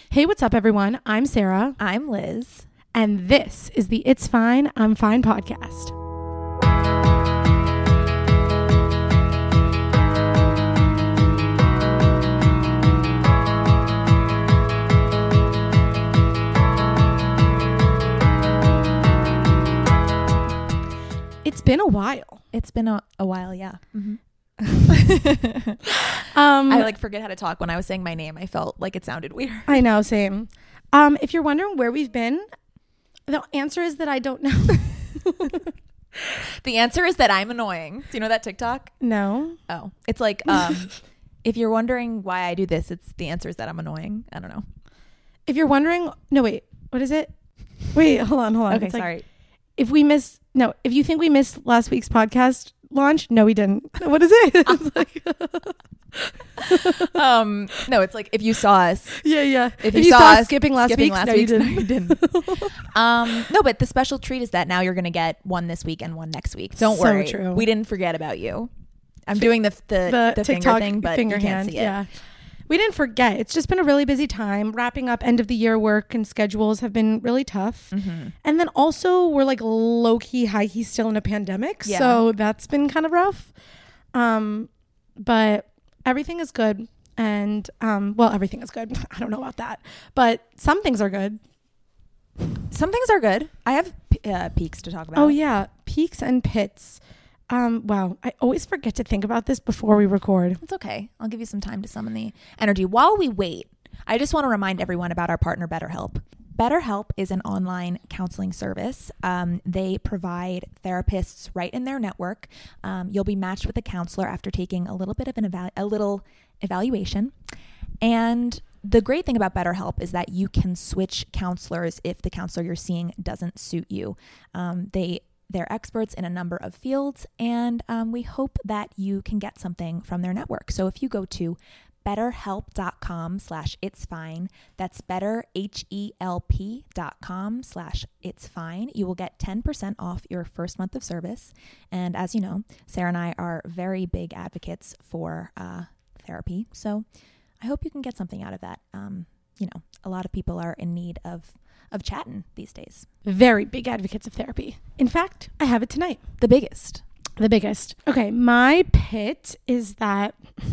Hey, what's up, everyone? I'm Sarah. I'm Liz. And this is the It's Fine, I'm Fine podcast. It's been a while. It's been a while, yeah. Mm-hmm. I forget how to talk. When I was saying my name, I felt like it sounded weird. I know, same. If you're wondering where we've been, the answer is that I don't know. The answer is that I'm annoying. Do you know that TikTok? No. Oh, it's like if you're wondering why I do this, it's the answer is that I'm annoying. I don't know. If you're wondering, no, wait, what is it? Wait, hold on. Okay, it's sorry. If you think we missed last week's podcast launch, no, we didn't. What is it? It's like no, it's like if you saw us. Yeah. If you saw us skipping last week, no, you didn't. No, but the special treat is that now you're going to get one this week and one next week. Don't worry. True. We didn't forget about you. I'm doing the TikTok finger thing, but finger you can't hand, see it. Yeah. We didn't forget. It's just been a really busy time. Wrapping up end of the year work and schedules have been really tough. Mm-hmm. And then also we're like low key, high key still in a pandemic. Yeah. So that's been kind of rough. But everything is good. And everything is good. I don't know about that. But some things are good. Some things are good. I have peaks to talk about. Oh yeah. Peaks and pits. Wow. I always forget to think about this before we record. It's okay. I'll give you some time to summon the energy. While we wait, I just want to remind everyone about our partner, BetterHelp. BetterHelp is an online counseling service. They provide therapists right in their network. You'll be matched with a counselor after taking a little bit of a little evaluation. And the great thing about BetterHelp is that you can switch counselors if the counselor you're seeing doesn't suit you. They're experts in a number of fields, and we hope that you can get something from their network. So if you go to betterhelp.com/itsfine, that's betterhelp.com/itsfine, you will get 10% off your first month of service. And as you know, Sarah and I are very big advocates for therapy. So I hope you can get something out of that. A lot of people are in need of chatting these days. Very big advocates of therapy. In fact, I have it tonight. The biggest. Okay, my pit is that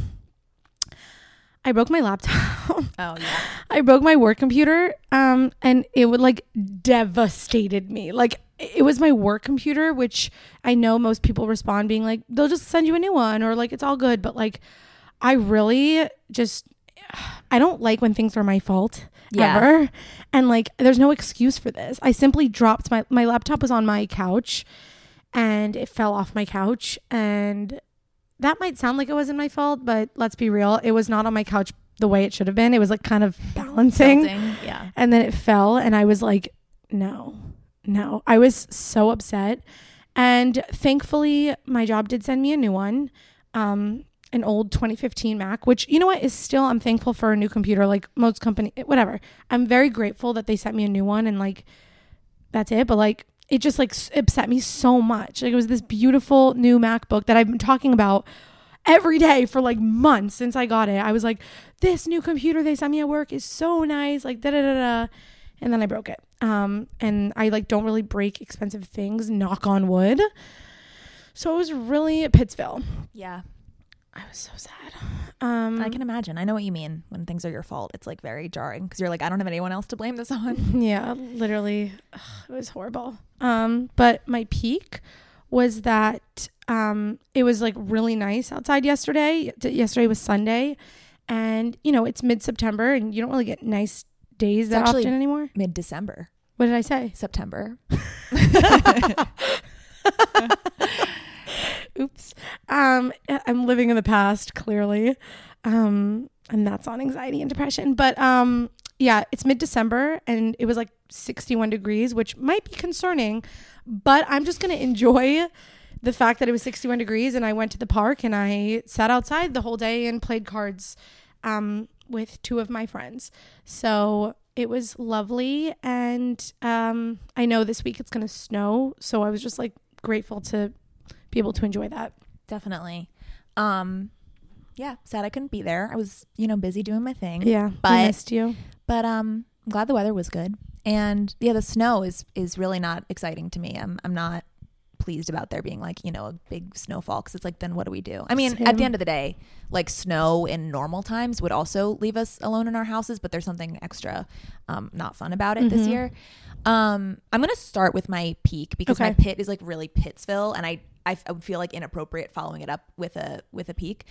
I broke my laptop. Oh, yeah. I broke my work computer, and it would devastated me. It was my work computer, which I know most people respond being like, they'll just send you a new one, or it's all good. But I really I don't like when things are my fault ever. And there's no excuse for this. I simply dropped my laptop was on my couch and it fell off my couch, and that might sound like it wasn't my fault, but let's be real. It was not on my couch the way it should have been. It was kind of balancing. Yeah. And then it fell and I was like, no, I was so upset. And thankfully my job did send me a new one. An old 2015 Mac, which, you know what, is still, I'm thankful for a new computer, most company, whatever. I'm very grateful that they sent me a new one, and that's it. But it just upset me so much. It was this beautiful new MacBook that I've been talking about every day for months since I got it. I was like, this new computer they sent me at work is so nice, da da da da. And then I broke it. And I don't really break expensive things, knock on wood. So it was really Pittsville. Yeah. I was so sad. I can imagine. I know what you mean when things are your fault. It's very jarring because you're I don't have anyone else to blame this on. Yeah, literally. It was horrible. But my peak was that it was really nice outside yesterday. Yesterday was Sunday, and it's mid-September and you don't really get nice days that often anymore. Mid-December. What did I say? September. Oops. I'm living in the past, clearly. And that's on anxiety and depression. But yeah, it's mid-December and it was 61 degrees, which might be concerning, but I'm just going to enjoy the fact that it was 61 degrees and I went to the park and I sat outside the whole day and played cards with two of my friends. So it was lovely. And I know this week it's going to snow. So I was just grateful to be able to enjoy that. Definitely. Yeah, sad I couldn't be there. I was, busy doing my thing. Yeah, but I missed you. But I'm glad the weather was good. And yeah, the snow is really not exciting to me. I'm not pleased about there being like, you know, a big snowfall, because it's like, then what do we do? I mean, at the end of the day, like snow in normal times would also leave us alone in our houses, but there's something extra not fun about it this year. I'm gonna start with my peak, because my pit is like really Pittsville, and I would feel like inappropriate following it up with a peak.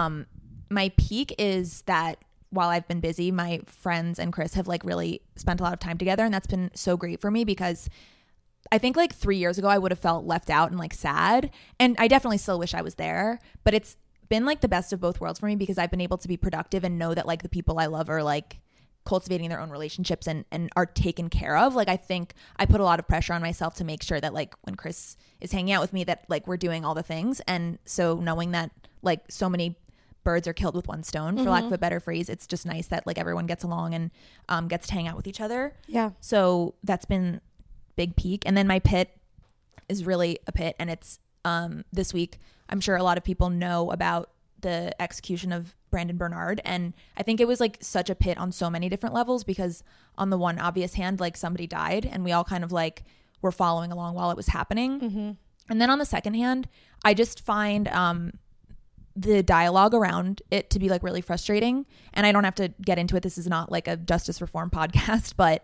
My peak is that while I've been busy, my friends and Chris have like really spent a lot of time together, and that's been so great for me, because I think like 3 years ago I would have felt left out and like sad, and I definitely still wish I was there, but it's been like the best of both worlds for me, because I've been able to be productive and know that like the people I love are like cultivating their own relationships and are taken care of. Like I think I put a lot of pressure on myself to make sure that like when Chris is hanging out with me, that like we're doing all the things. And so knowing that like so many birds are killed with one stone, for lack of a better phrase, it's just nice that like everyone gets along and gets to hang out with each other. Yeah. So that's been big peak. And then my pit is really a pit, and it's this week I'm sure a lot of people know about the execution of Brandon Bernard, and I think it was like such a pit on so many different levels, because on the one obvious hand, like somebody died and we all kind of like were following along while it was happening, and then on the second hand, I just find the dialogue around it to be like really frustrating. And I don't have to get into it, this is not like a justice reform podcast, but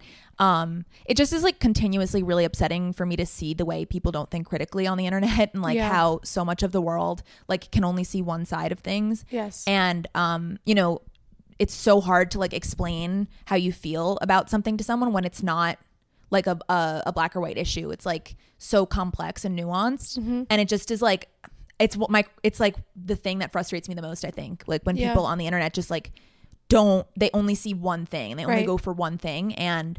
it just is like continuously really upsetting for me to see the way people don't think critically on the internet, and like how so much of the world like can only see one side of things. Yes. And you know, it's so hard to like explain how you feel about something to someone when it's not like a black or white issue. It's like so complex and nuanced, and it just is like it's like the thing that frustrates me the most, I think, like when people on the internet just like they only see one thing, and they only go for one thing. And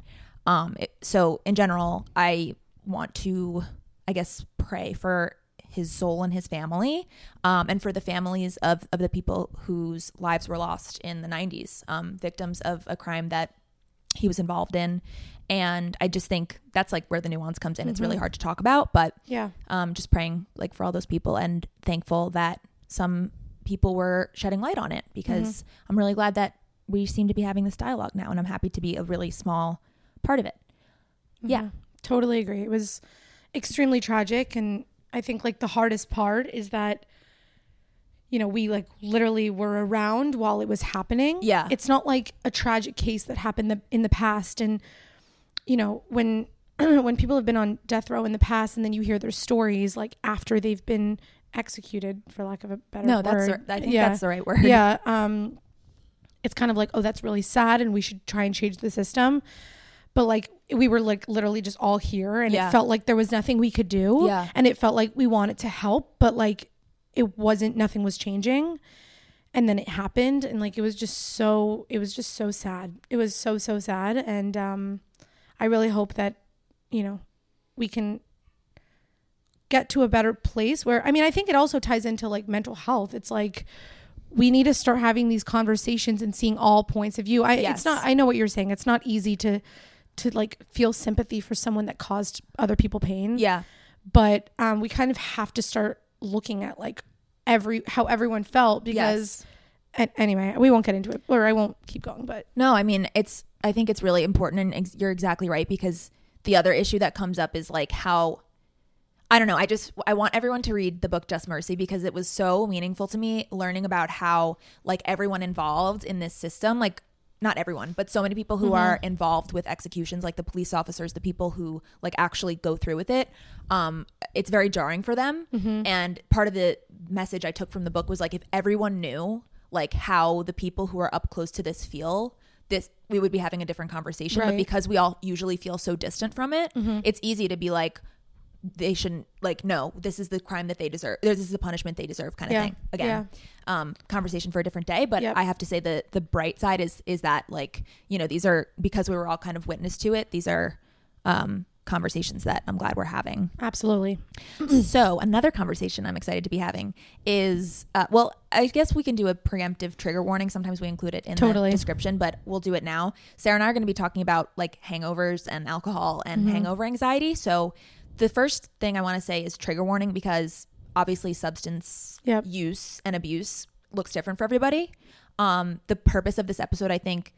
so in general, I want to, I guess, pray for his soul and his family, and for the families of the people whose lives were lost in the 90s, victims of a crime that he was involved in. And I just think that's like where the nuance comes in. It's really hard to talk about, but just praying like for all those people, and thankful that some people were shedding light on it, because I'm really glad that we seem to be having this dialogue now, and I'm happy to be a really small part of it. Yeah, totally agree. It was extremely tragic, and I think like the hardest part is that, you know, we like literally were around while it was happening. Yeah, it's not like a tragic case that happened in the past. And you know, when people have been on death row in the past, and then you hear their stories like after they've been executed, for lack of a better word. I think that's the right word. Yeah. It's kind of like, oh, that's really sad, and we should try and change the system. But like we were like literally just all here, and it felt like there was nothing we could do. Yeah. And it felt like we wanted to help, but like it wasn't, nothing was changing. And then it happened, and like it was just so sad. It was so sad. And I really hope that, you know, we can get to a better place where, I mean, I think it also ties into like mental health. It's like we need to start having these conversations and seeing all points of view. It's not, I know what you're saying. It's not easy to like feel sympathy for someone that caused other people pain. Yeah. But we kind of have to start looking at like how everyone felt, because anyway, we won't get into it, or I won't keep going, but no, I mean, I think it's really important, and you're exactly right, because the other issue that comes up is like how, I don't know, I want everyone to read the book Just Mercy, because it was so meaningful to me, learning about how like everyone involved in this system, like not everyone, but so many people who are involved with executions, like the police officers, the people who like actually go through with it, it's very jarring for them. And part of the message I took from the book was like, if everyone knew like how the people who are up close to this feel, we would be having a different conversation. But because we all usually feel so distant from it, it's easy to be like, they shouldn't, like, no, this is the crime that they deserve, this is the punishment they deserve, kind of thing. Again, conversation for a different day. But I have to say the bright side is that, like, you know, these are, because we were all kind of witness to it, these are conversations that I'm glad we're having. Absolutely. So another conversation I'm excited to be having is, well, I guess we can do a preemptive trigger warning. Sometimes we include it in the description, but we'll do it now. Sarah and I are going to be talking about like hangovers and alcohol and hangover anxiety. So the first thing I want to say is trigger warning, because obviously substance use and abuse looks different for everybody. The purpose of this episode, I think,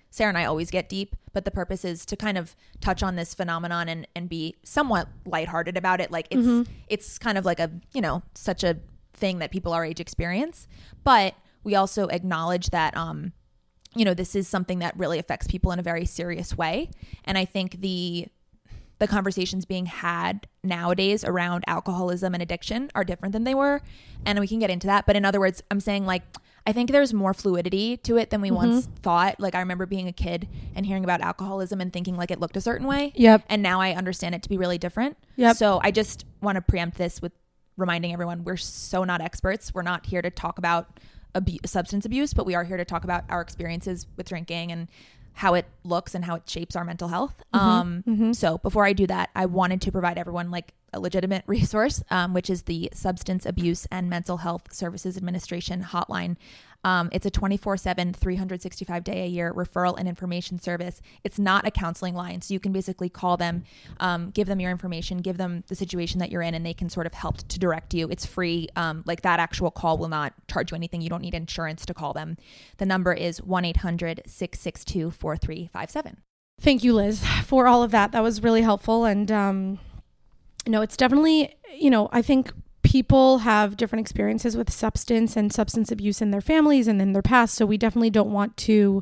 Sarah and I always get deep, but the purpose is to kind of touch on this phenomenon and be somewhat lighthearted about it. Like it's kind of like a, you know, such a thing that people our age experience, but we also acknowledge that, you know, this is something that really affects people in a very serious way. And I think the conversations being had nowadays around alcoholism and addiction are different than they were. And we can get into that. But in other words, I'm saying like, I think there's more fluidity to it than we once thought. Like I remember being a kid and hearing about alcoholism and thinking like it looked a certain way. Yep. And now I understand it to be really different. Yep. So I just want to preempt this with reminding everyone we're so not experts. We're not here to talk about substance abuse, but we are here to talk about our experiences with drinking and how it looks and how it shapes our mental health. So before I do that, I wanted to provide everyone like a legitimate resource, which is the Substance Abuse and Mental Health Services Administration hotline. It's a 24/7, 365-day-a-year referral and information service. It's not a counseling line. So you can basically call them, give them your information, give them the situation that you're in, and they can sort of help to direct you. It's free. Like that actual call will not charge you anything. You don't need insurance to call them. The number is 1-800-662-4357. Thank you, Liz, for all of that. That was really helpful. And, no, it's definitely, you know, I think people have different experiences with substance and substance abuse in their families and in their past. So we definitely don't want to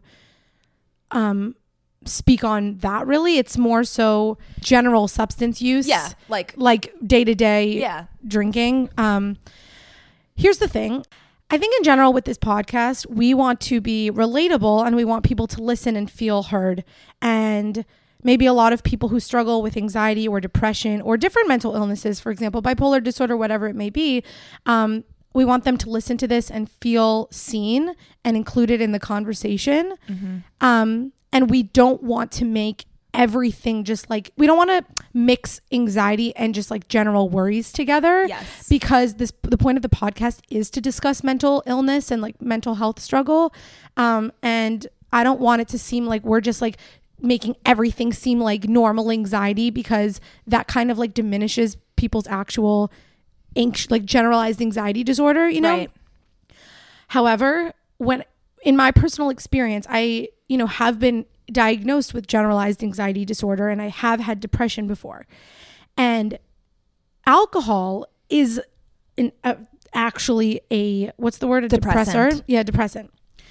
speak on that really. It's more so general substance use. Yeah. Like day-to-day drinking. Here's the thing. I think in general with this podcast, we want to be relatable and we want people to listen and feel heard. And maybe a lot of people who struggle with anxiety or depression or different mental illnesses, for example, bipolar disorder, whatever it may be, we want them to listen to this and feel seen and included in the conversation. And we don't want to make everything just like, we don't want to mix anxiety and just like general worries together. Yes. Because the point of the podcast is to discuss mental illness and like mental health struggle. And I don't want it to seem like we're just like making everything seem like normal anxiety, because that kind of like diminishes people's actual like generalized anxiety disorder, you know? Right. However, when in my personal experience, I, you know, have been diagnosed with generalized anxiety disorder and I have had depression before. And alcohol is actually a, what's the word? A depressant. Yeah, depressant.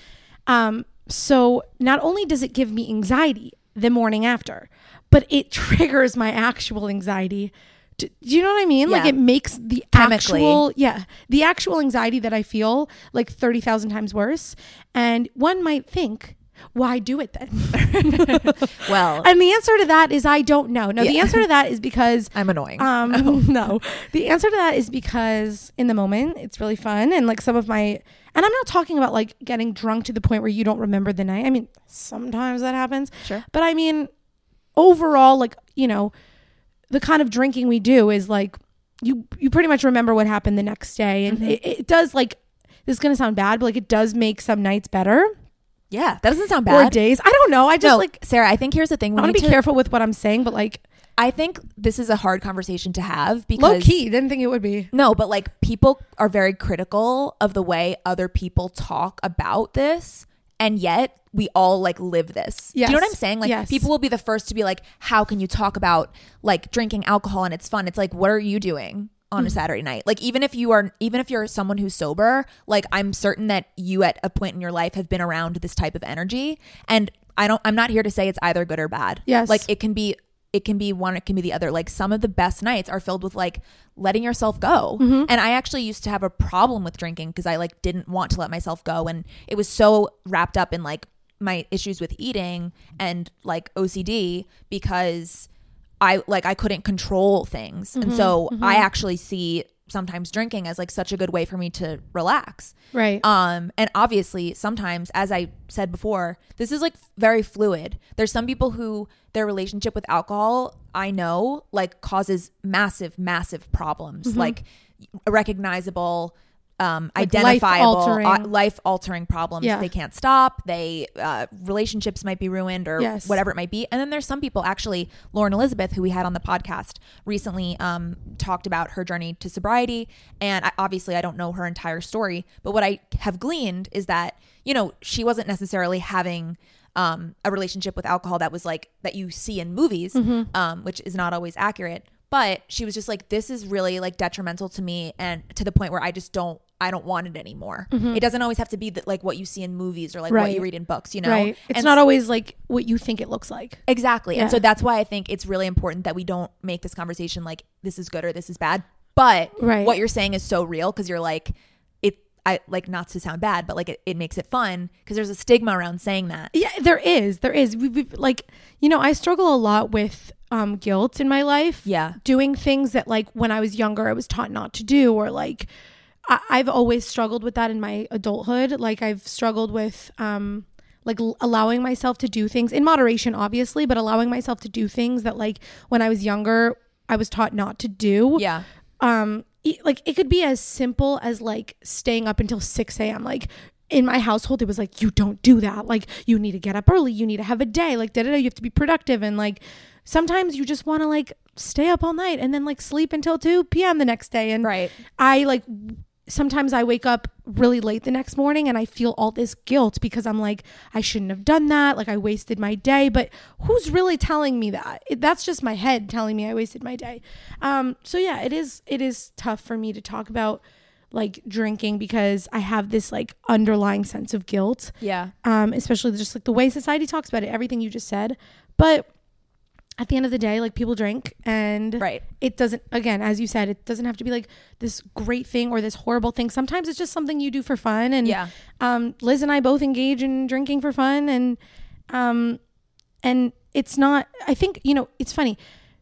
So not only does it give me anxiety the morning after, but it triggers my actual anxiety. Do you know what I mean? Yeah. Like it makes the actual anxiety that I feel like 30,000 times worse. And one might think, why do it then? Well, and the answer to that is I don't know. No, the answer to that is because I'm annoying. No, the answer to that is because in the moment it's really fun. And like some of my, and I'm not talking about like getting drunk to the point where you don't remember the night. I mean, sometimes that happens. Sure. But I mean, overall, like, you know, the kind of drinking we do is like, you pretty much remember what happened the next day. And it does, like, this is going to sound bad, but like it does make some nights better. Yeah, that doesn't sound bad. Or days. I don't know. I just like, Sarah, I think here's the thing. I want to be careful with what I'm saying, but like, I think this is a hard conversation to have because low key, didn't think it would be. No, but like people are very critical of the way other people talk about this. And yet we all like live this. Yes. Do you know what I'm saying? Like people will be the first to be like, how can you talk about like drinking alcohol and it's fun? It's like, what are you doing on a Saturday night? Like even if you're someone who's sober, like I'm certain that you at a point in your life have been around this type of energy. And I'm not here to say it's either good or bad. Yes. Like it can be one, it can be the other. Like some of the best nights are filled with like letting yourself go. And I actually used to have a problem with drinking because I like didn't want to let myself go. And it was so wrapped up in like my issues with eating and like OCD because I couldn't control things. And so I actually see sometimes drinking as like such a good way for me to relax. Right. And obviously sometimes, as I said before, this is like very fluid. There's some people who their relationship with alcohol, I know, like causes massive, massive problems, like recognizable, identifiable, life-altering problems. Yeah. They can't stop. Relationships might be ruined or whatever it might be. And then there's some people, actually, Lauren Elizabeth, who we had on the podcast recently, talked about her journey to sobriety. And obviously I don't know her entire story, but what I have gleaned is that, you know, she wasn't necessarily having a relationship with alcohol that was like that you see in movies, which is not always accurate. But she was just like, this is really like detrimental to me, and to the point where I don't want it anymore. It doesn't always have to be like what you see in movies or like what you read in books, you know? Right. It's not always like what you think it looks like. Exactly. Yeah. And so that's why I think it's really important that we don't make this conversation like this is good or this is bad. But what you're saying is so real, because you're like, I like, not to sound bad, but like it makes it fun because there's a stigma around saying that. Yeah, there is. We've like, you know, I struggle a lot with guilt in my life. Yeah. Doing things that like when I was younger, I was taught not to do, or like I've always struggled with that in my adulthood. Like I've struggled with like allowing myself to do things in moderation, obviously, but allowing myself to do things that like when I was younger, I was taught not to do. Yeah. Like it could be as simple as like staying up until 6 a.m. Like in my household, it was like, you don't do that. Like you need to get up early. You need to have a day. Like you have to be productive. And like sometimes you just want to like stay up all night and then like sleep until 2 p.m. the next day. And I like sometimes I wake up really late the next morning and I feel all this guilt because I'm like, I shouldn't have done that. Like I wasted my day, but who's really telling me that? That's just my head telling me I wasted my day. So yeah, it is tough for me to talk about like drinking because I have this like underlying sense of guilt. Yeah. Especially just like the way society talks about it, everything you just said. But at the end of the day, like people drink and it doesn't, again, as you said, it doesn't have to be like this great thing or this horrible thing. Sometimes it's just something you do for fun. And Liz and I both engage in drinking for fun. And it's not, I think, you know, it's funny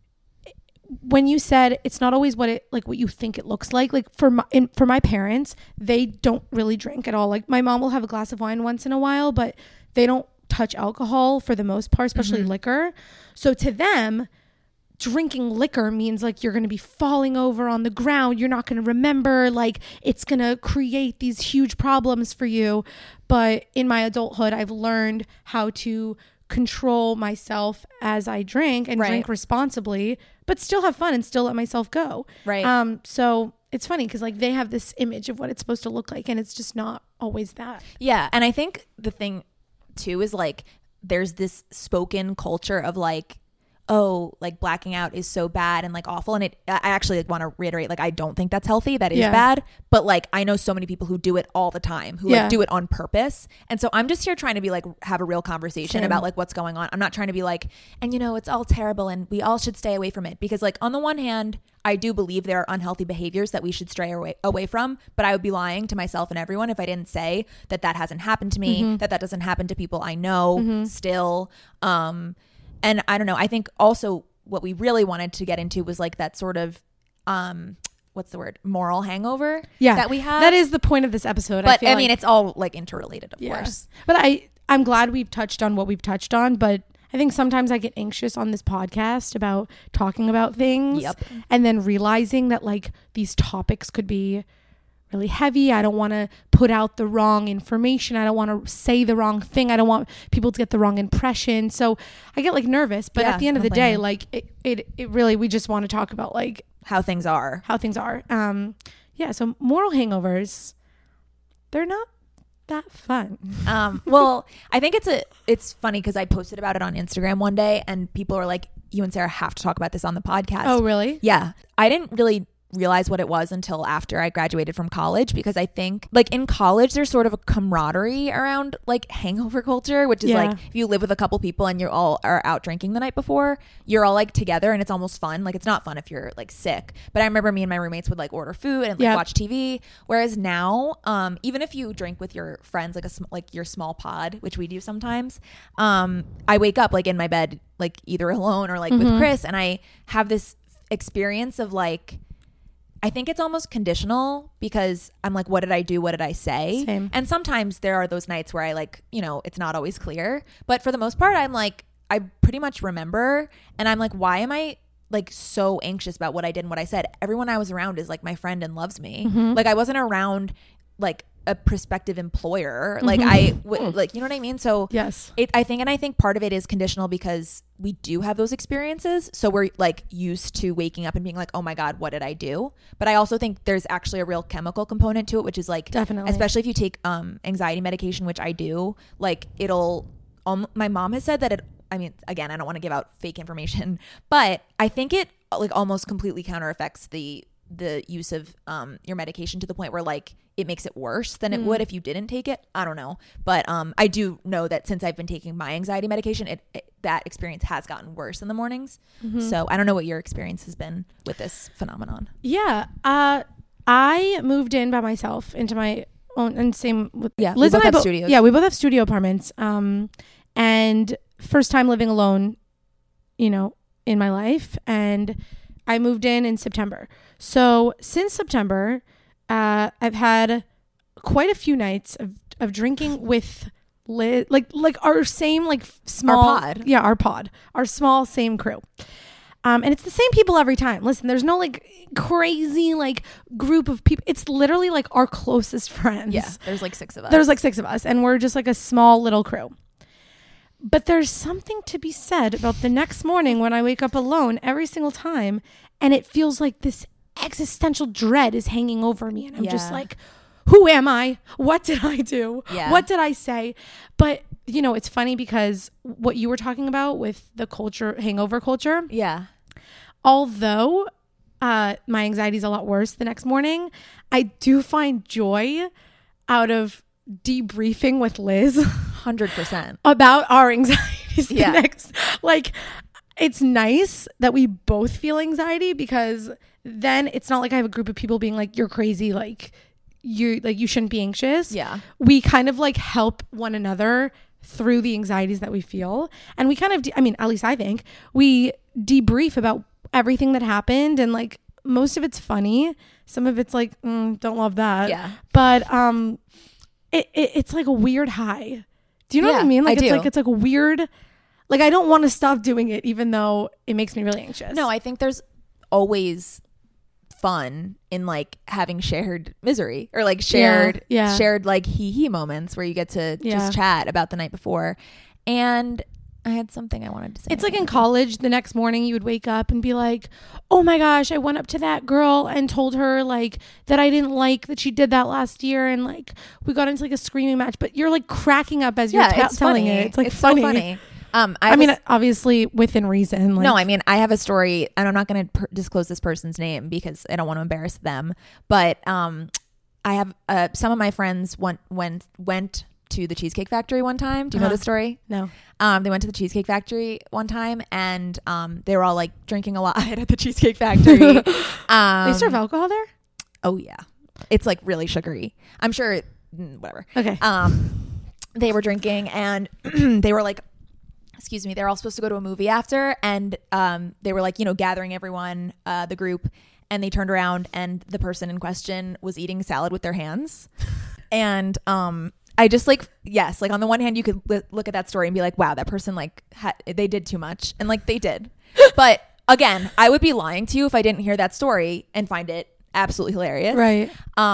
when you said it's not always what you think it looks like for my parents, they don't really drink at all. Like my mom will have a glass of wine once in a while, but they don't touch alcohol for the most part, especially liquor. So to them, drinking liquor means like you're going to be falling over on the ground. You're not going to remember, like it's going to create these huge problems for you. But in my adulthood, I've learned how to control myself as I drink and drink responsibly, but still have fun and still let myself go. Right. So it's funny because like they have this image of what it's supposed to look like and it's just not always that. Yeah. And I think the thing too is like there's this spoken culture of like, oh, like blacking out is so bad and like awful. And I actually like want to reiterate, like I don't think that's healthy. That is bad. But like I know so many people who do it all the time, who like do it on purpose. And so I'm just here trying to be like have a real conversation about like what's going on. I'm not trying to be like, and you know, it's all terrible and we all should stay away from it. Because like on the one hand, I do believe there are unhealthy behaviors that we should stray away from, but I would be lying to myself and everyone if I didn't say that that hasn't happened to me, that doesn't happen to people I know still. And I don't know, I think also what we really wanted to get into was like that sort of, what's the word? Moral hangover that we have. That is the point of this episode. But I mean, it's all like interrelated, of course. But I'm glad we've touched on what we've touched on, but I think sometimes I get anxious on this podcast about talking about things and then realizing that like these topics could be really heavy. I don't want to put out the wrong information. I don't want to say the wrong thing. I don't want people to get the wrong impression. So I get like nervous, but at the end of the day, like it really, we just want to talk about like how things are. So moral hangovers, they're not that fun. Well, I think it's funny because I posted about it on Instagram one day and people are like, you and Sarah have to talk about this on the podcast. Oh, really? Yeah. I didn't really realize what it was until after I graduated from college, because I think like in college there's sort of a camaraderie around like hangover culture, which is like if you live with a couple people and you all are out drinking the night before, you're all like together and it's almost fun. Like it's not fun if you're like sick, but I remember me and my roommates would like order food and like watch TV. Whereas now even if you drink with your friends, like your small pod, which we do sometimes, I wake up like in my bed like either alone or like with Chris, and I have this experience of like, I think it's almost conditional because I'm like, what did I do? What did I say? Same. And sometimes there are those nights where I like, you know, it's not always clear, but for the most part, I'm like, I pretty much remember. And I'm like, why am I like so anxious about what I did and what I said? Everyone I was around is like my friend and loves me. Like I wasn't around like a prospective employer. Like like, you know what I mean? So yes, I think part of it is conditional because we do have those experiences. So we're like used to waking up and being like, oh my God, what did I do? But I also think there's actually a real chemical component to it, which is like, definitely, especially if you take anxiety medication, which I do, like it'll my mom has said that I mean, again, I don't want to give out fake information, but I think it like almost completely counter affects the use of your medication to the point where like it makes it worse than it would if you didn't take it. I don't know. But I do know that since I've been taking my anxiety medication, that experience has gotten worse in the mornings. So I don't know what your experience has been with this phenomenon. Yeah. I moved in by myself into my own, and same with Liz and I have studios. Yeah, we both have studio apartments. And first time living alone, you know, in my life. And I moved in September. So since September, I've had quite a few nights of drinking with Liz, like our same like small pod. Yeah, our small same crew. And it's the same people every time. Listen, there's no like crazy like group of people. It's literally like our closest friends. Yeah, there's like 6 of us. There's like 6 of us, and we're just like a small little crew. But there's something to be said about the next morning when I wake up alone every single time, and it feels like this existential dread is hanging over me, and I'm just like, who am I? What did I do? What did I say? But you know, it's funny because what you were talking about with the culture, hangover culture. Yeah. Although my anxiety is a lot worse the next morning, I do find joy out of debriefing with Liz 100% about our anxieties. Yeah. Like, it's nice that we both feel anxiety, because then it's not like I have a group of people being like, you're crazy, like you shouldn't be anxious. Yeah. We kind of like help one another through the anxieties that we feel, and we kind of I mean, at least I think we debrief about everything that happened, and like most of it's funny, some of it's like don't love that. Yeah. But it's like a weird high. Do you know what I mean? Like it's like a weird, like I don't want to stop doing it even though it makes me really anxious. No, I think there's always fun in like having shared misery, or like shared like hee moments where you get to just chat about the night before. And I had something I wanted to say. It's like in college, the next morning you would wake up and be like, oh my gosh, I went up to that girl and told her like that I didn't like that she did that last year, and like we got into like a screaming match, but you're like cracking up as you're telling it. It's like it's funny. So funny. I mean, obviously within reason. Like, no, I mean, I have a story, and I'm not going to disclose this person's name because I don't want to embarrass them. But I have some of my friends went to the Cheesecake Factory one time. Do you know this story? No. They went to the Cheesecake Factory one time, and they were all like drinking a lot at the Cheesecake Factory. They serve alcohol there? Oh yeah, it's like really sugary. I'm sure. Whatever. Okay. They were drinking, and they were like, excuse me, they're all supposed to go to a movie after, and they were like, you know, gathering everyone, the group, and they turned around, and the person in question was eating salad with their hands. And I just like, yes, like on the one hand you could look at that story and be like, wow, that person like they did too much, and like they did. But again, I would be lying to you if I didn't hear that story and find it absolutely hilarious. Right.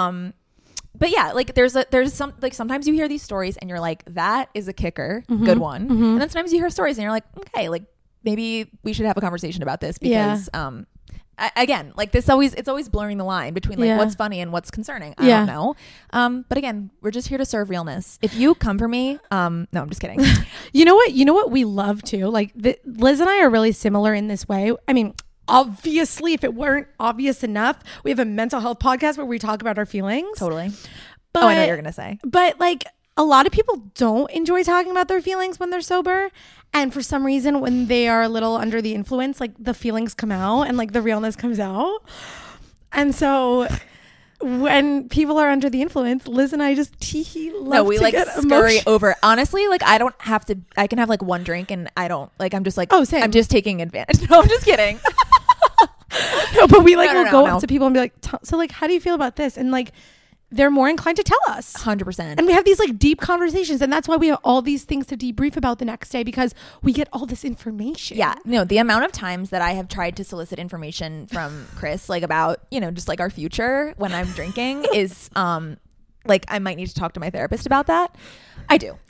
But yeah, like there's some, like sometimes you hear these stories and you're like, that is a kicker, good one. And then sometimes you hear stories and you're like, okay, like maybe we should have a conversation about this, because again, like it's always blurring the line between like what's funny and what's concerning. I don't know. But again, we're just here to serve realness. If you come for me, no, I'm just kidding. You know what we love to, like Liz and I are really similar in this way. I mean, obviously, if it weren't obvious enough, we have a mental health podcast where we talk about our feelings. Totally. But, I know what you're gonna say. But like a lot of people don't enjoy talking about their feelings when they're sober, and for some reason when they are a little under the influence, like the feelings come out and like the realness comes out. And so when people are under the influence, Liz and I just love we to like get scurry over. Honestly, like I don't have to. I can have like one drink and I don't like. I'm just like, oh, same. I'm just taking advantage. No, I'm just kidding. No, but we like will go up to people and be like, so like, how do you feel about this? And like, they're more inclined to tell us. 100%. And we have these like deep conversations, and that's why we have all these things to debrief about the next day, because we get all this information. Yeah. No, the amount of times that I have tried to solicit information from Chris, like about, you know, just like our future when I'm drinking is like I might need to talk to my therapist about that. I do.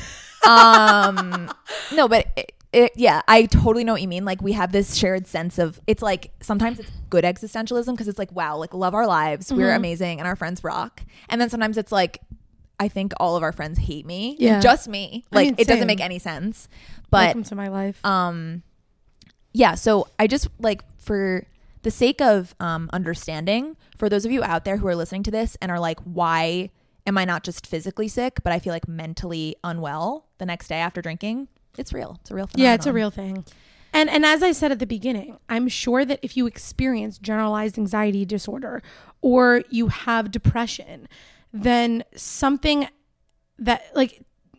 No, but yeah, I totally know what you mean. Like we have this shared sense of, it's like sometimes it's good existentialism because it's like, wow, like love our lives, we're amazing, and our friends rock. And then sometimes it's like, I think all of our friends hate me. Yeah. Just me. I Like mean, it doesn't same. make any sense. But Welcome to my life. yeah, so I just like, for the sake of understanding, for those of you out there who are listening to this and are like, why am I not just physically sick, but I feel like mentally unwell the next day after drinking? It's real. It's a real phenomenon. Yeah, it's a real thing. And as I said at the beginning, I'm sure that if you experience generalized anxiety disorder or you have depression, then something that like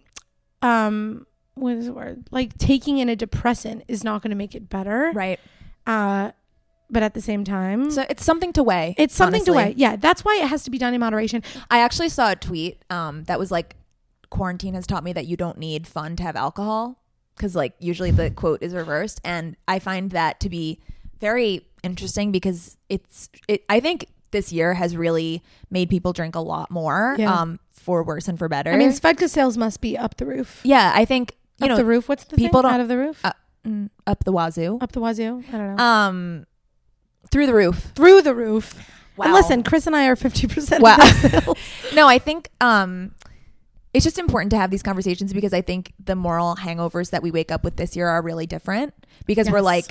what is the word? Like taking in a depressant is not going to make it better. Right. But at the same time, So it's something to weigh. it's something honestly. to weigh. Yeah, that's why it has to be done in moderation. I actually saw a tweet that was like, quarantine has taught me that you don't need fun to have alcohol, because like usually the quote is reversed, and I find that to be very interesting because I think this year has really made people drink a lot more, Yeah. for worse and for better. I mean, Svedka sales must be up the roof. yeah, I think you Up know the roof. What's the people thing? don't- Out of the roof? up the wazoo, Up the wazoo? I don't know. through the roof. Through the roof. Wow. And listen, Chris and I are 50% Wow. of the sales. No, I think it's just important to have these conversations, because I think the moral hangovers that we wake up with this year are really different, because we're Yes. like,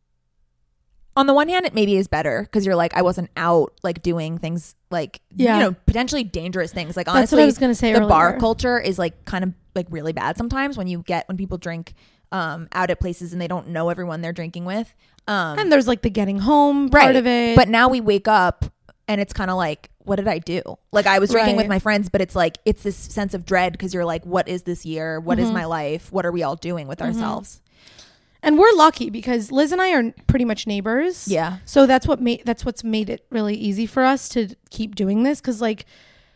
on the one hand, it maybe is better because you're like, I wasn't out like doing things like, Yeah. you know, potentially dangerous things. Like That's honestly, what I was going to say the earlier. bar culture is like kind of like really bad sometimes when people drink out at places and they don't know everyone they're drinking with. And there's like the getting home part of it. But now we wake up and it's kind of like, what did I do? Like I was drinking with Right. my friends, but it's like, it's this sense of dread because you're like, what is this year? What is my life? What are we all doing with ourselves? And we're lucky because Liz and I are pretty much neighbors. Yeah. So that's what's made it really easy for us to keep doing this, because like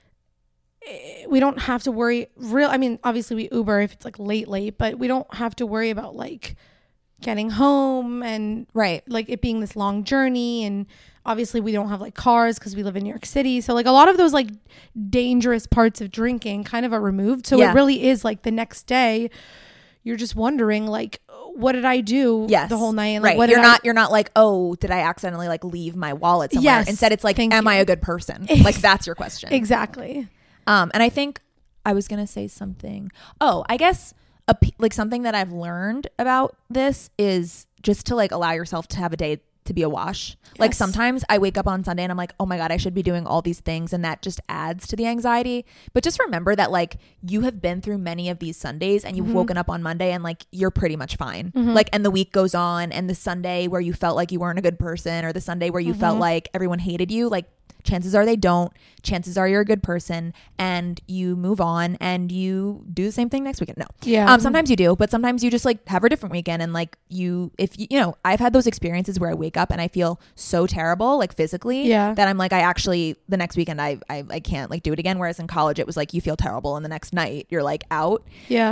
we don't have to worry. I mean, obviously we Uber if it's like late, but we don't have to worry about like getting home and Right. like it being this long journey. And obviously we don't have like cars because we live in New York City. So like a lot of those like dangerous parts of drinking kind of are removed. So Yeah. it really is like the next day you're just wondering like, what did I do Yes. the whole night? And like, Right. what You're not like, oh, did I accidentally like leave my wallet somewhere? Yes. Instead it's like, Thank am you. I a good person? Like that's your question. Exactly. And I think I was going to say something. Oh, I guess like something that I've learned about this is just to like allow yourself to have a day to be a wash. Like Yes. sometimes I wake up on Sunday and I'm like, oh my God, I should be doing all these things. And that just adds to the anxiety. But just remember that like you have been through many of these Sundays and you've woken up on Monday and like you're pretty much fine. Like, and the week goes on, and the Sunday where you felt like you weren't a good person, or the Sunday where you felt like everyone hated you, like chances are they don't. Chances are you're a good person and you move on and you do the same thing next weekend. No. Yeah. Sometimes you do, but sometimes you just like have a different weekend, and like if you know, I've had those experiences where I wake up and I feel so terrible, like physically, Yeah. that I'm like, I actually, the next weekend I can't like do it again. Whereas in college it was like, you feel terrible and the next night you're like out. Yeah.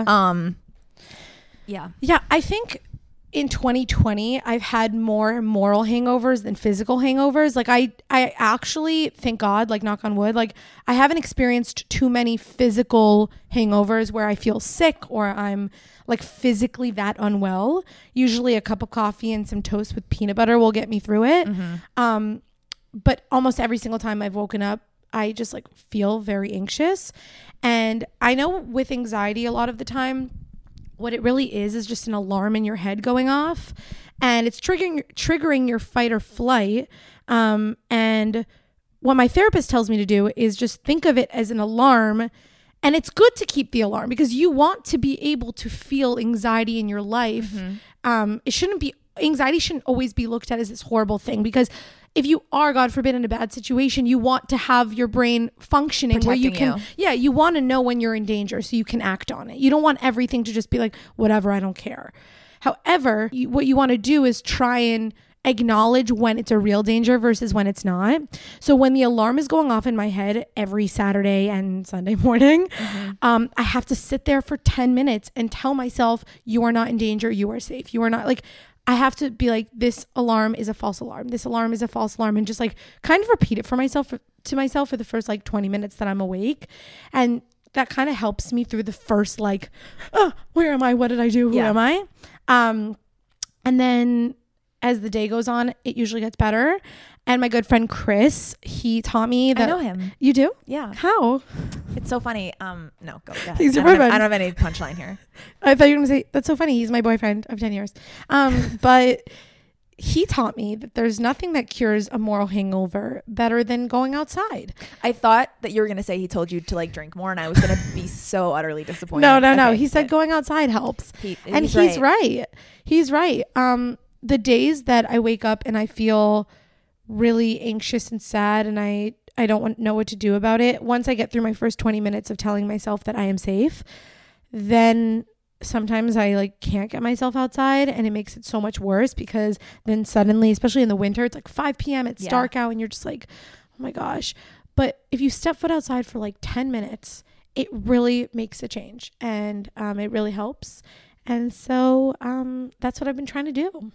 Yeah. Yeah. I think in 2020, I've had more moral hangovers than physical hangovers. Like I actually, thank God, like knock on wood, like I haven't experienced too many physical hangovers where I feel sick or I'm like physically that unwell. Usually a cup of coffee and some toast with peanut butter will get me through it. But almost every single time I've woken up, I just like feel very anxious. And I know with anxiety, a lot of the time, what it really is just an alarm in your head going off, and it's triggering your fight or flight. And what my therapist tells me to do is just think of it as an alarm. And it's good to keep the alarm because you want to be able to feel anxiety in your life. Anxiety shouldn't always be looked at as this horrible thing, because if you are, God forbid, in a bad situation, you want to have your brain functioning where you Protecting can, you want to know when you're in danger so you can act on it. You don't want everything to just be like, whatever, I don't care. However, what you want to do is try and acknowledge when it's a real danger versus when it's not. So when the alarm is going off in my head every Saturday and Sunday morning, I have to sit there for 10 minutes and tell myself, you are not in danger. You are safe. You are not like, I have to be like, this alarm is a false alarm. This alarm is a false alarm. And just like kind of repeat it for myself for the first like 20 minutes that I'm awake. And that kind of helps me through the first like, oh, where am I? What did I do? Who am I? And then as the day goes on, it usually gets better. And my good friend Chris, he taught me that. I know him. You do? Yeah. How? It's so funny. No, go ahead. He's I your boyfriend. don't have any punchline here. I thought you were going to say, that's so funny. He's my boyfriend of 10 years. But he taught me that there's nothing that cures a moral hangover better than going outside. I thought that you were going to say he told you to like drink more, and I was going to be so utterly disappointed. No. Okay, He said good. going outside helps. He's right. He's right. The days that I wake up and I feel really anxious and sad and I don't know what to do about it, once I get through my first 20 minutes of telling myself that I am safe, then sometimes I like can't get myself outside, and it makes it so much worse, because then suddenly, especially in the winter, it's like 5 p.m. It's dark out and you're just like, oh my gosh. But if you step foot outside for like 10 minutes, it really makes a change, and it really helps. And so that's what I've been trying to do.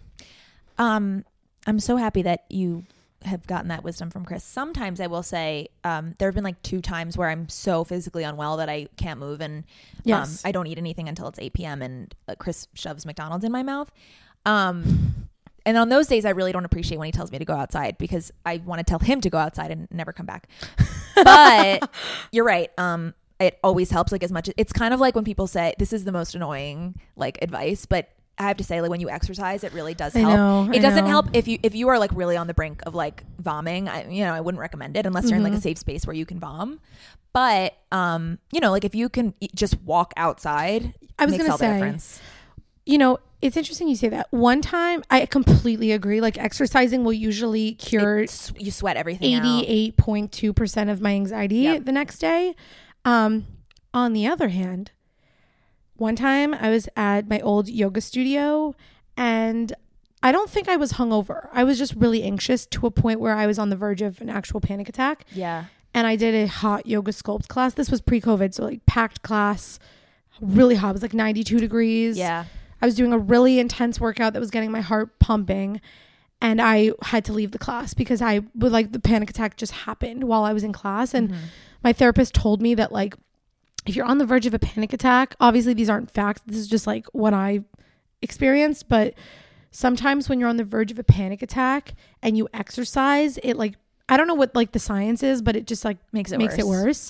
I'm so happy that you have gotten that wisdom from Chris. Sometimes I will say there have been like 2 times where I'm so physically unwell that I can't move, and I don't eat anything until it's 8 p.m. and Chris shoves McDonald's in my mouth. And on those days I really don't appreciate when he tells me to go outside, because I want to tell him to go outside and never come back. But you're right. It always helps, like, as much. It's kind of like when people say, this is the most annoying like advice, but I have to say, like, when you exercise, it really does help. It doesn't help if you are like really on the brink of like vomiting. I wouldn't recommend it unless you're in like a safe space where you can vom. But like if you can just walk outside, I was makes gonna all the say, difference. It's interesting you say that. One time, I completely agree. Like, exercising will usually cure You sweat everything out. 88.2% of my anxiety the next day. On the other hand, one time I was at my old yoga studio, and I don't think I was hungover. I was just really anxious to a point where I was on the verge of an actual panic attack. Yeah. And I did a hot yoga sculpt class. This was pre-COVID, so like packed class, really hot. It was like 92 degrees. Yeah. I was doing a really intense workout that was getting my heart pumping, and I had to leave the class because the panic attack just happened while I was in class. And my therapist told me that, like, if you're on the verge of a panic attack, obviously these aren't facts. This is just like what I experienced. But sometimes when you're on the verge of a panic attack and you exercise, it like, I don't know what like the science is, but it just like makes it worse.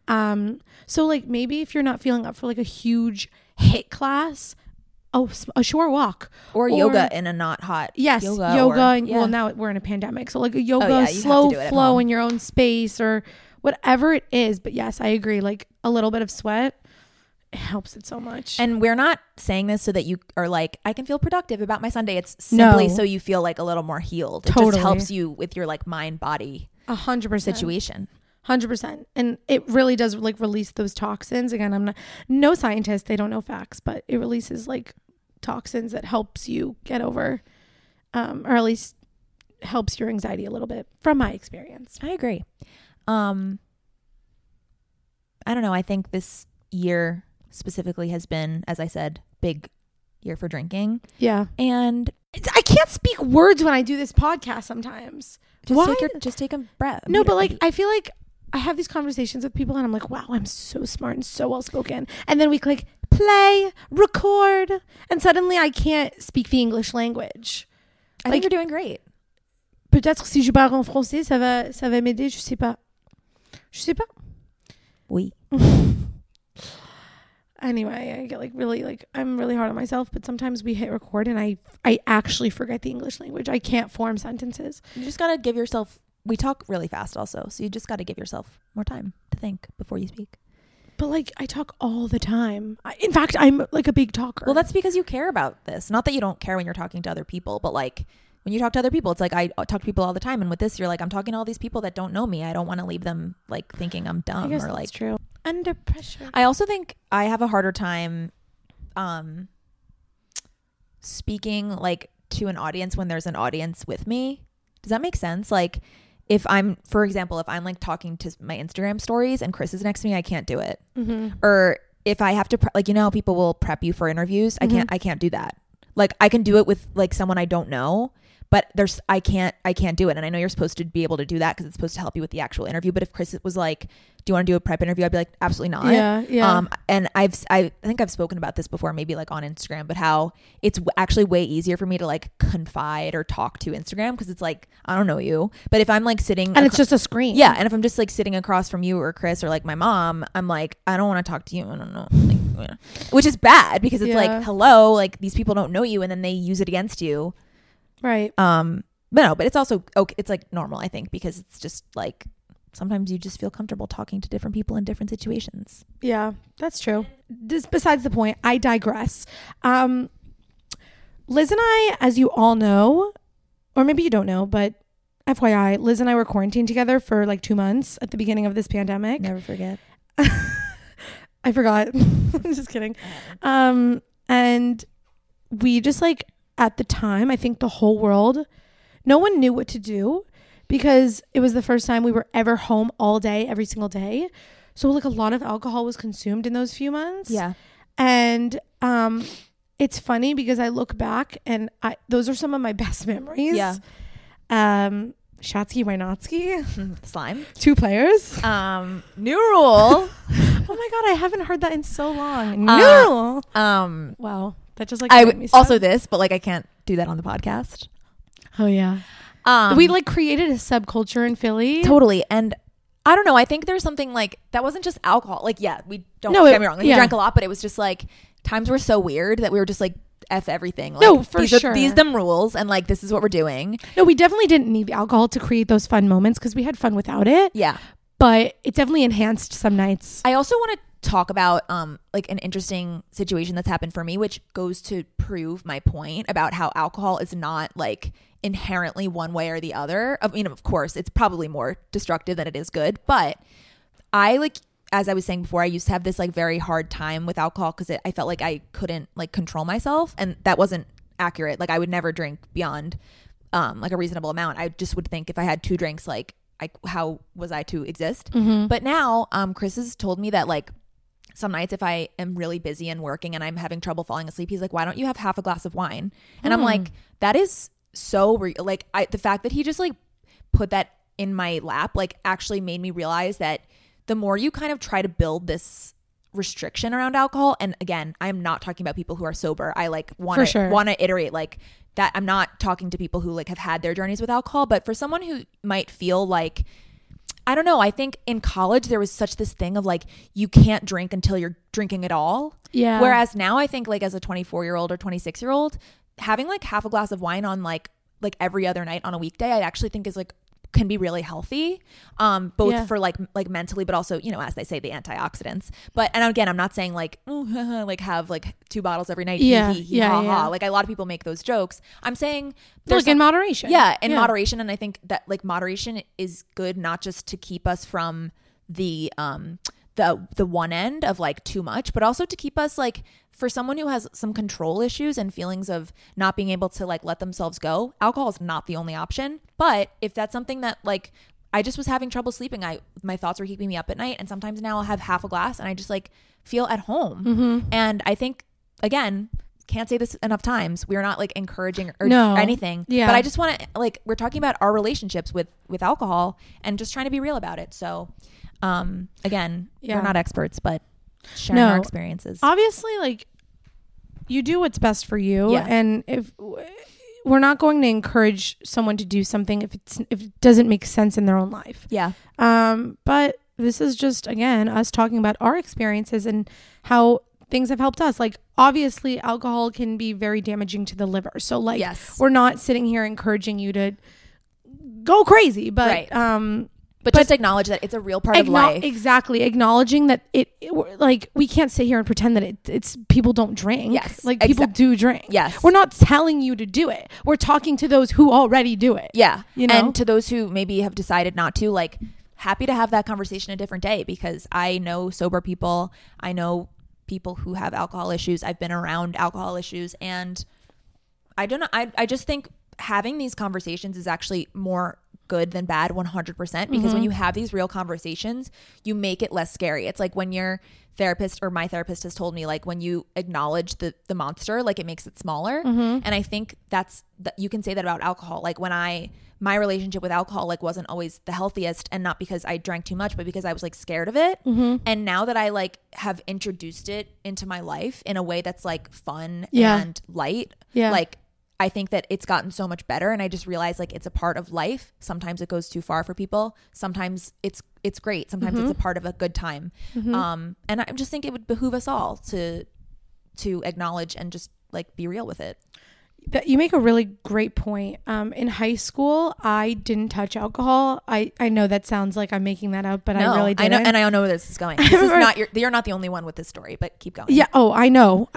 So like maybe if you're not feeling up for like a huge HIIT class, a short walk or yoga in a not hot yoga. Well, now we're in a pandemic, so like a yoga slow flow in your own space or whatever it is. But yes, I agree, like a little bit of sweat, it helps it so much. And we're not saying this so that you are like, I can feel productive about my Sunday. It's simply so you feel like a little more healed. It just helps you with your like mind body 100% situation. 100%. And it really does like release those toxins. Again, I'm no scientist, they don't know facts, but it releases like toxins that helps you get over or at least helps your anxiety a little bit, from my experience. I agree. I don't know, I think this year specifically has been, as I said, big year for drinking. Yeah. And I can't speak words when I do this podcast sometimes. Just take a breath. No, but like I feel like I have these conversations with people and I'm like, wow, I'm so smart and so well spoken. And then we click play, record, and suddenly I can't speak the English language. I think you're doing great. Peut-être si je parle en français, ça va m'aider, je sais pas. Oui. Anyway, I get like really like I'm really hard on myself, but sometimes we hit record and I actually forget the English language. I can't form sentences. You just got to give yourself, we talk really fast also, so you just got to give yourself more time to think before you speak. But like I talk all the time. In fact, I'm like a big talker. Well, that's because you care about this. Not that you don't care when you're talking to other people, but like when you talk to other people, it's like I talk to people all the time. And with this, you're like, I'm talking to all these people that don't know me. I don't want to leave them like thinking I'm dumb. I guess or that's like true. Under pressure. I also think I have a harder time speaking like to an audience when there's an audience with me. Does that make sense? Like if I'm, for example, if I'm like talking to my Instagram stories and Chris is next to me, I can't do it. Mm-hmm. Or if I have to, like, you know, how people will prep you for interviews. I can't do that. Like I can do it with like someone I don't know, but I can't do it. And I know you're supposed to be able to do that because it's supposed to help you with the actual interview. But if Chris was like, do you want to do a prep interview? I'd be like, absolutely not. Yeah. And I think I've spoken about this before, maybe like on Instagram, but how it's actually way easier for me to like confide or talk to Instagram because it's like, I don't know you. But if I'm like sitting and it's just a screen. Yeah. And if I'm just like sitting across from you or Chris or like my mom, I'm like, I don't want to talk to you. I don't know. Like, which is bad because it's like, hello, like these people don't know you and then they use it against you. Right. But it's also okay. It's like normal, I think, because it's just like sometimes you just feel comfortable talking to different people in different situations. Yeah, that's true. This besides the point. I digress. Liz and I, as you all know, or maybe you don't know, but FYI, Liz and I were quarantined together for like 2 months at the beginning of this pandemic. Never forget. I forgot. I'm just kidding. And we just like at the time, I think the whole world, no one knew what to do because it was the first time we were ever home all day, every single day. So like a lot of alcohol was consumed in those few months. Yeah. And it's funny because I look back and those are some of my best memories. Yeah. Shatsky, Wynotsky. Slime. 2 players. New rule. Oh my God, I haven't heard that in so long. No. Wow. That just like made me sad. Also this, but like I can't do that on the podcast. Oh yeah. We like created a subculture in Philly. Totally. And I don't know. I think there's something like that wasn't just alcohol. Like, yeah, we don't get me wrong. Like, we drank a lot, but it was just like times were so weird that we were just like F everything. Like, no, for sure. These them rules and like this is what we're doing. No, we definitely didn't need the alcohol to create those fun moments because we had fun without it. Yeah. But it definitely enhanced some nights. I also want to talk about like an interesting situation that's happened for me, which goes to prove my point about how alcohol is not like inherently one way or the other. I mean, of course, it's probably more destructive than it is good, but I like, as I was saying before, I used to have this like very hard time with alcohol because I felt like I couldn't like control myself, and that wasn't accurate. Like I would never drink beyond like a reasonable amount. I just would think if I had 2 drinks, like how was I to exist? Mm-hmm. But now Chris has told me that like some nights if I am really busy and working and I'm having trouble falling asleep, he's like, why don't you have half a glass of wine? And I'm like, that is so like the fact that he just like put that in my lap like actually made me realize that the more you kind of try to build this restriction around alcohol, and again, I'm not talking about people who are sober. I like want to iterate like that. I'm not talking to people who like have had their journeys with alcohol, but for someone who might feel like, I don't know, I think in college there was such this thing of like you can't drink until you're drinking it all. Yeah. Whereas now I think like as a 24-year-old or 26-year-old, having like half a glass of wine on like every other night on a weekday, I actually think is like can be really healthy, both for like mentally, but also, you know, as they say, the antioxidants. But and again, I'm not saying like like have like 2 bottles every night. Ha. Like a lot of people make those jokes. I'm saying like in moderation. Yeah, in moderation, and I think that like moderation is good, not just to keep us from the one end of like too much, but also to keep us like, for someone who has some control issues and feelings of not being able to like let themselves go, alcohol is not the only option. But if that's something that like I just was having trouble sleeping, my thoughts were keeping me up at night, and sometimes now I'll have half a glass and I just like feel at home. Mm-hmm. And I think, again, can't say this enough times, we're not like encouraging or anything. Yeah. But I just want to like, we're talking about our relationships with alcohol and just trying to be real about it. So again, we're not experts, but sharing our experiences. Obviously, like, you do what's best for you, and if we're not going to encourage someone to do something if it doesn't make sense in their own life. Yeah. But this is just, again, us talking about our experiences and how things have helped us. Like, obviously, alcohol can be very damaging to the liver. So, like, we're not sitting here encouraging you to go crazy, but But just acknowledge that it's a real part of life. Exactly. Acknowledging that it like, we can't sit here and pretend that it's people don't drink. Yes. Like, people do drink. Yes. We're not telling you to do it. We're talking to those who already do it. Yeah. You know? And to those who maybe have decided not to, like, happy to have that conversation a different day, because I know sober people. I know people who have alcohol issues. I've been around alcohol issues, and I don't know. I just think having these conversations is actually more good than bad 100%, because when you have these real conversations, you make it less scary. It's like when your therapist or my therapist has told me, like when you acknowledge the monster, like it makes it smaller. And I think you can say that about alcohol. Like when my relationship with alcohol like wasn't always the healthiest, and not because I drank too much, but because I was like scared of it. And now that I like have introduced it into my life in a way that's like fun and light, like I think that it's gotten so much better, and I just realized like it's a part of life. Sometimes it goes too far for people. Sometimes it's great. Sometimes it's a part of a good time. And I just think it would behoove us all to acknowledge and just like be real with it. That you make a really great point. In high school, I didn't touch alcohol. I know that sounds like I'm making that up, but I really didn't. I know, and I don't know where this is going. This is not you're not the only one with this story, but keep going. Yeah. Oh, I know.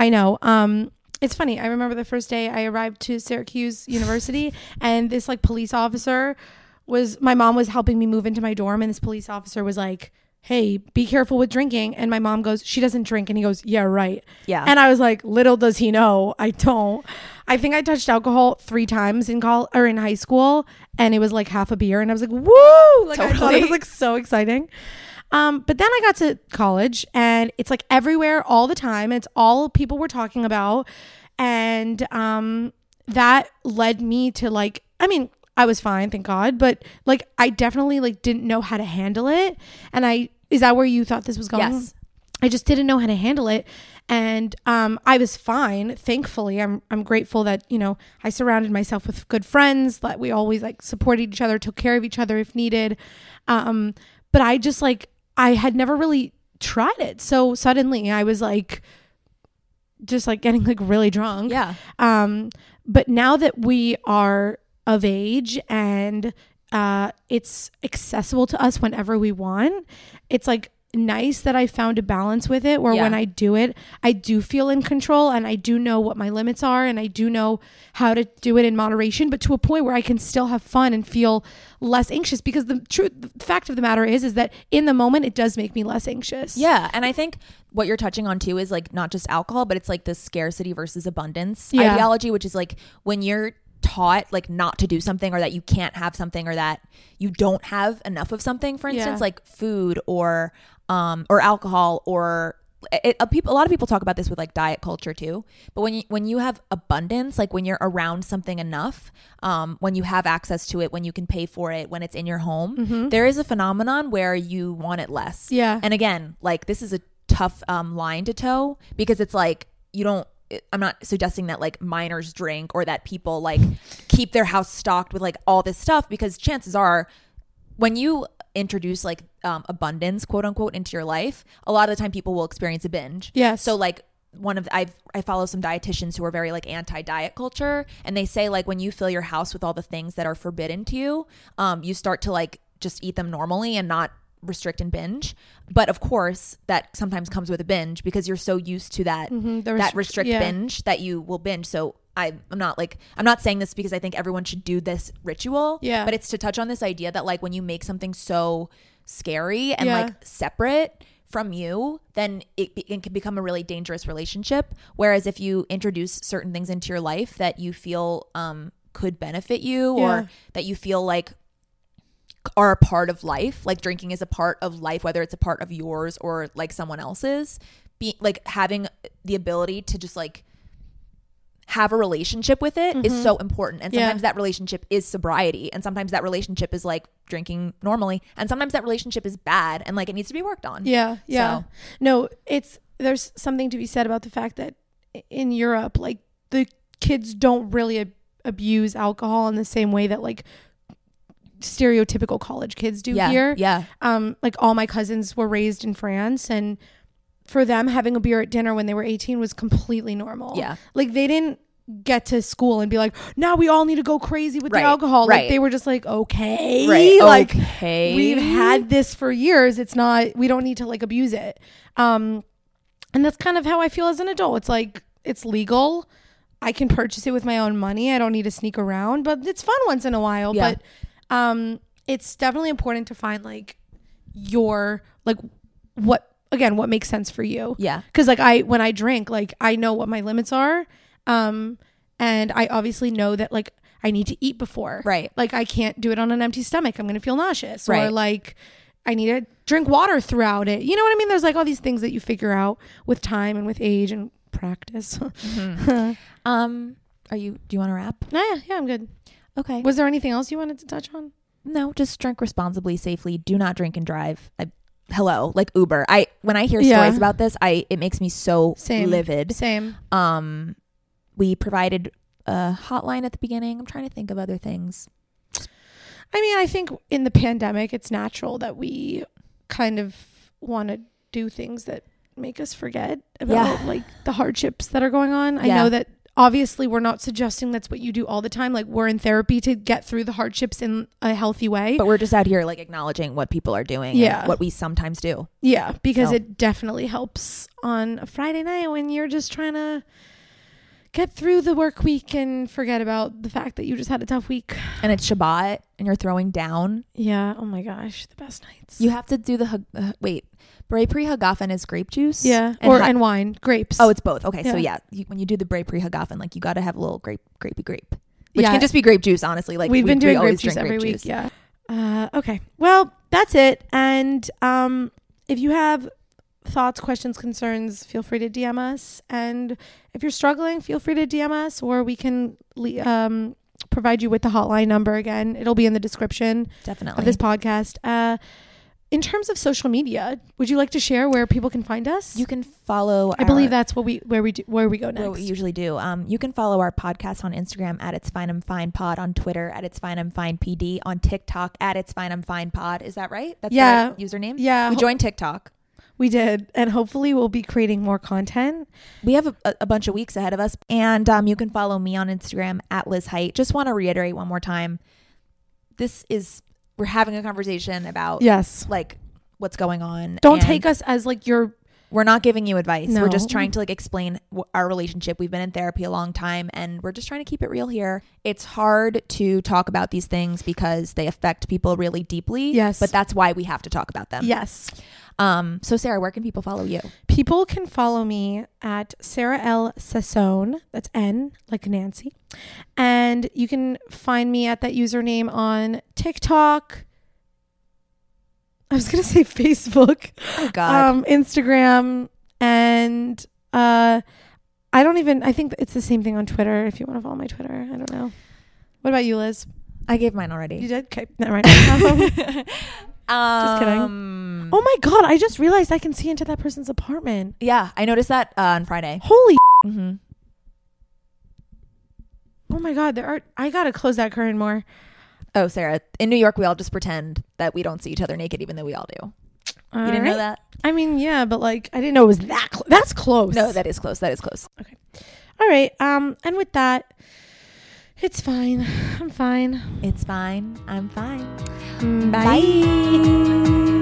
It's funny. I remember the first day I arrived to Syracuse University, and this like police officer my mom was helping me move into my dorm, and this police officer was like, hey, be careful with drinking. And my mom goes, she doesn't drink. And he goes, yeah, right. Yeah. And I was like, little does he know, I don't. I think I touched alcohol 3 times in high school, and it was like half a beer. And I was like, woo! Like totally. I thought it was like so exciting. But then I got to college, and it's like everywhere all the time. It's all people were talking about. And that led me to like, I mean, I was fine, thank God. But like, I definitely like didn't know how to handle it. And is that where you thought this was going? Yes. I just didn't know how to handle it. And I was fine. Thankfully, I'm grateful that, you know, I surrounded myself with good friends, that we always like supported each other, took care of each other if needed. But I just like, I had never really tried it. So suddenly I was like, just like getting like really drunk. Yeah. But now that we are of age and it's accessible to us whenever we want, it's like nice that I found a balance with it where when I do it, I do feel in control, and I do know what my limits are, and I do know how to do it in moderation, but to a point where I can still have fun and feel less anxious, because the fact of the matter is that in the moment it does make me less anxious. Yeah. And I think what you're touching on too is like not just alcohol, but it's like the scarcity versus abundance ideology, which is like when you're taught like not to do something, or that you can't have something, or that you don't have enough of something, for instance, like food or alcohol, or a lot of people talk about this with like diet culture too. But when you have abundance, like when you're around something enough, when you have access to it, when you can pay for it, when it's in your home, there is a phenomenon where you want it less. Yeah. And again, like this is a tough line to toe, because it's like I'm not suggesting that like minors drink, or that people like keep their house stocked with like all this stuff, because chances are when you introduce like abundance, quote unquote, into your life, a lot of the time people will experience a binge. Yes. So like I follow some dietitians who are very like anti-diet culture, and they say like when you fill your house with all the things that are forbidden to you, you start to like just eat them normally and not restrict and binge. But of course that sometimes comes with a binge, because you're so used to that that restrict binge that you will binge. So I'm not saying this because I think everyone should do this ritual, but it's to touch on this idea that like when you make something so scary and like separate from you, then it can become a really dangerous relationship. Whereas if you introduce certain things into your life that you feel could benefit you, or that you feel like are a part of life, like drinking is a part of life, whether it's a part of yours or like someone else's, like having the ability to just like have a relationship with it is so important. And sometimes that relationship is sobriety, and sometimes that relationship is like drinking normally, and sometimes that relationship is bad and like it needs to be worked on. So. No, there's something to be said about the fact that in Europe, like the kids don't really abuse alcohol in the same way that like stereotypical college kids do here. Like all my cousins were raised in France, and for them having a beer at dinner when they were 18 was completely normal. Like they didn't get to school and be like, now we all need to go crazy with the alcohol. Like they were just like, okay, like we've had this for years. We don't need to like abuse it. And that's kind of how I feel as an adult. It's like, it's legal. I can purchase it with my own money. I don't need to sneak around, but it's fun once in a while. But it's definitely important to find like your, like what makes sense for you. Cause like when I drink, like I know what my limits are. And I obviously know that like I need to eat before. Right. Like I can't do it on an empty stomach. I'm going to feel nauseous. Or Right. like I need to drink water throughout it. You know what I mean? There's like all these things that you figure out with time and with age and practice. Do you want to wrap? Yeah, I'm good. Okay. Was there anything else you wanted to touch on? No, just drink responsibly, safely. Do not drink and drive. Hello, like Uber. When I hear Yeah. stories about this, it makes me so livid. Same. We provided a hotline at the beginning. I'm trying to think of other things. I mean, I think in the pandemic, it's natural that we kind of want to do things that make us forget about like the hardships that are going on. I know that obviously we're not suggesting that's what you do all the time. Like we're in therapy to get through the hardships in a healthy way. But we're just out here like acknowledging what people are doing and what we sometimes do. Yeah, because it definitely helps on a Friday night when you're just trying to get through the work week and forget about the fact that you just had a tough week. And it's Shabbat and you're throwing down. Yeah. Oh my gosh. The best nights. You have to do the Bray Pri Hagafen is grape juice. Yeah. And wine. Grapes. Oh, it's both. Okay. Yeah. So when you do the Bray Pri Hagafen, like you got to have a little grape. Which can just be grape juice, honestly. Like we've been doing grape juice every week. Yeah. Okay. Well, that's it. And if you have thoughts, questions, concerns, feel free to DM us. And if you're struggling, feel free to DM us, or we can provide you with the hotline number again. It'll be in the description of this podcast. In terms of social media, would you like to share where people can find us? You can follow. I believe that's where we go next. What we usually do. You can follow our podcast on Instagram at It's Fine I'm Fine Pod, on Twitter at It's Fine I'm Fine PD, on TikTok at It's Fine I'm Fine Pod. Is that right? That's the right username. Yeah, we joined TikTok. We did, and hopefully we'll be creating more content. We have a bunch of weeks ahead of us, and you can follow me on Instagram at Liz Height. Just want to reiterate one more time. We're having a conversation about like what's going on. Don't take us as like we're not giving you advice. No. We're just trying to like explain our relationship. We've been in therapy a long time and we're just trying to keep it real here. It's hard to talk about these things because they affect people really deeply. Yes. But that's why we have to talk about them. Yes. So Sarah, where can people follow you? People can follow me at Sarah L. Sassone. That's N, like Nancy. And you can find me at that username on TikTok. I was going to say Facebook. Oh, God. Instagram. And I think it's the same thing on Twitter if you want to follow my Twitter. I don't know. What about you, Liz? I gave mine already. You did? Okay. Never mind. Just kidding. Oh my God. I just realized I can see into that person's apartment. Yeah. I noticed that on Friday. Holy Mm-hmm. Oh my God. I got to close that curtain more. Oh, Sarah, in New York, we all just pretend that we don't see each other naked, even though we all do. You didn't know that? I mean, yeah, but like, I didn't know it was that close. That's close. No, that is close. Okay. All right. And with that, it's fine. I'm fine. It's fine. I'm fine. Bye.